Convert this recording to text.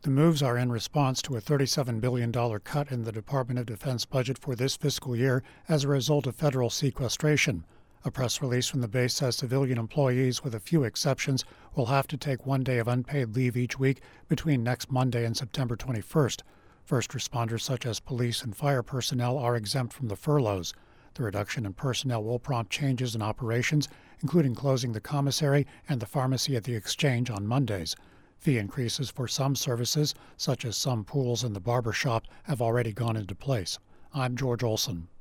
The moves are in response to a $37 billion cut in the Department of Defense budget for this fiscal year as a result of federal sequestration. A press release from the base says civilian employees, with a few exceptions, will have to take 1 day of unpaid leave each week between next Monday and September 21st. First responders such as police and fire personnel are exempt from the furloughs. The reduction in personnel will prompt changes in operations, including closing the commissary and the pharmacy at the exchange on Mondays. Fee increases for some services, such as some pools and the barber shop, have already gone into place. I'm George Olson.